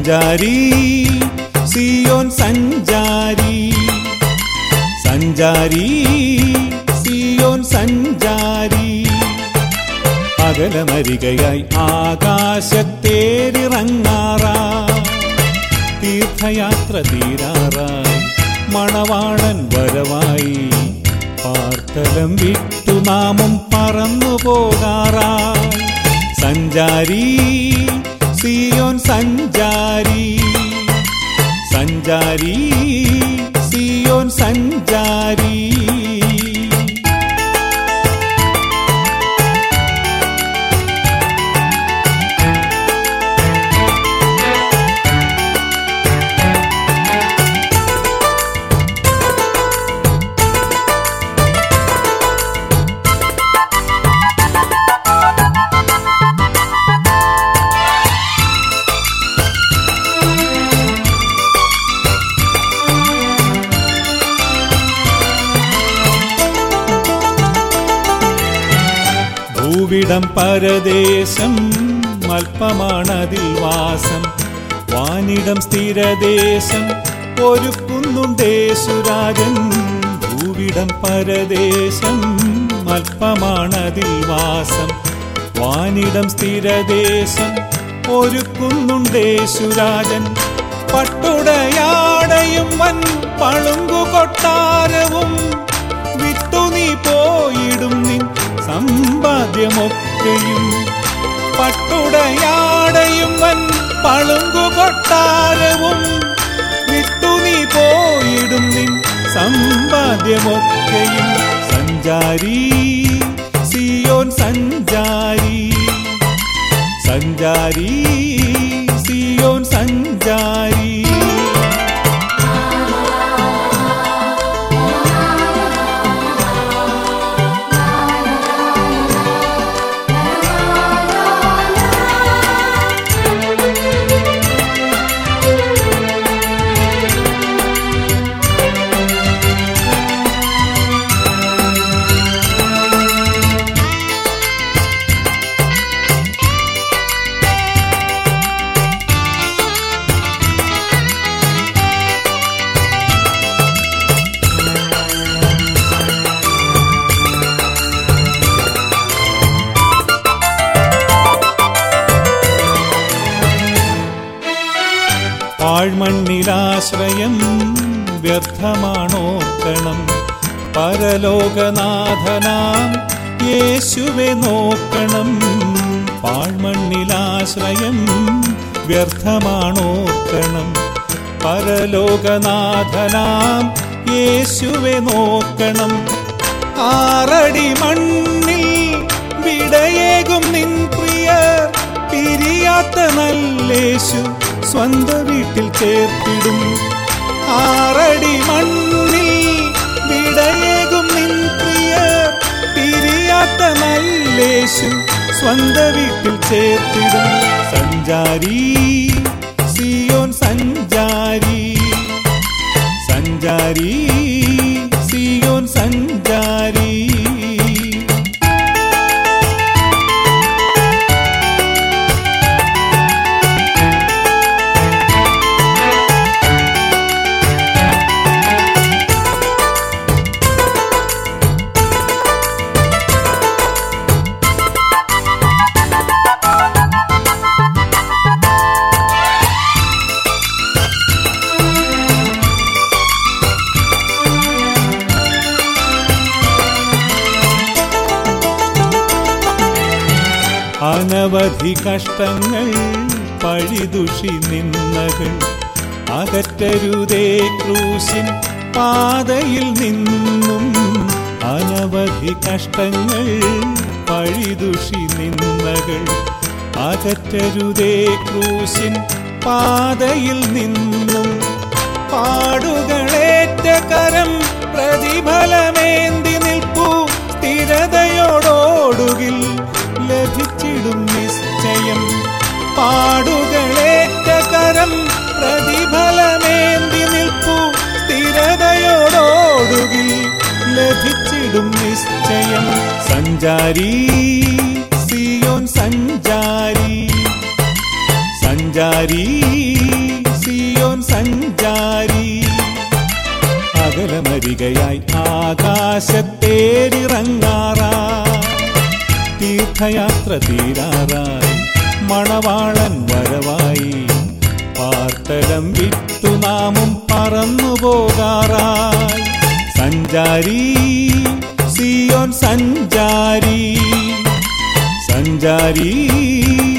സഞ്ചാരി സിയോൻ സഞ്ചാരി, സഞ്ചാരി സിയോൻ സഞ്ചാരി. അകലമരികയായി ആകാശത്തേരിറങ്ങാറായി, തീർത്ഥയാത്ര തീരാറായി, മണവാളൻ വരവായി. പാർത്തലം വിട്ടു നാമും പറന്നു പോകാറായി. സഞ്ചാരി സിയോൻ സഞ്ചാരി, സഞ്ചാരി സിയോൻ സഞ്ചാരി. ഭൂവിടം പരദേശം, അല്പമാണതിൽ വാസം. വാനിടം സ്ഥിരദേശം, ഒരുക്കുന്നുണ്ടേശുരാജൻ. ഭൂവിടം പരദേശം, അല്പമാണതിൽ വാസം. വാനിടം സ്ഥിരദേശം, ഒരുക്കുന്നുണ്ടേശുരാജൻ. പട്ടുടയാടയും വൻ പളുങ്കു കൊട്ടാരവും, വിട്ടു നീ പോയിടും നിൻ സമ്പാദ്യമൊക്കെയും. പട്ടുടയാടയും വൻ പളുങ്കു കൊട്ടാരവും, വിട്ടു നീ പോയിടും നിൻ സമ്പാദ്യമൊക്കെയും. സഞ്ചാരി സിയോൻ സഞ്ചാരി, സഞ്ചാരി സിയോൻ സഞ്ചാരി. പാഴ്മണ്ണിലാശ്രയം വ്യർത്ഥമാണോർക്കണം, പരലോകനാഥനാം യേശുവെ നോക്കണം. പാഴ്മണ്ണിലാശ്രയം വ്യർത്ഥമാണോർക്കണം, പരലോകനാഥനാം യേശുവെ നോക്കണം. ആറടി മണ്ണിൽ വിടയേകും നിൻ പ്രിയർ, പിരിയാത്ത നല്ലേശു സ്വന്ത വീട്ടിൽ ചേർത്തിടും. ആറടി മണ്ണിൽ വിടയേകും നിൻ പ്രിയർ, പിരിയാത്ത നല്ലേശു സ്വന്ത വീട്ടിൽ ചേർത്തിടും. സഞ്ചാരി സിയോൻ സഞ്ചാരി, സഞ്ചാരി സിയോൻ സഞ്ചാരി. അനവധി കഷ്ടങ്ങൾ പഴിദുഷി നിന്നകൾ, അകറ്റരുതേ ക്രൂശിൻ പാതയിൽ നിന്നും. അനവധി കഷ്ടങ്ങൾ പഴിദുഷി നിന്നകൾ, അകറ്റരുതേ ക്രൂശിൻ പാതയിൽ നിന്നും. പാടുകളേറ്റ കരം പ്രതിഫലമേന്തി നിൽപ്പൂ, സ്ഥിരതയോടോടുകിൽ ലഭിച്ചിടും നിശ്ചയം. പാടുകളേറ്റ കരം പ്രതിഫലമേന്തി നിൽപ്പൂ, സ്ഥിരതയോടോടുകിൽ ലഭിച്ചിടും നിശ്ചയം. സഞ്ചാരി സിയോൻ സഞ്ചാരി, സഞ്ചാരി സഞ്ചാരി സിയോൻ സഞ്ചാരി അകലമരികയായി ആകാശത്തേരിറങ്ങാറായി തീർത്ഥയാത്ര തീരാറായി മണവാളൻ വരവായി പാർത്തലം വിട്ടു നാമും പറന്നുപോകാറായി സഞ്ചാരി സിയോൻ സഞ്ചാരി സഞ്ചാരി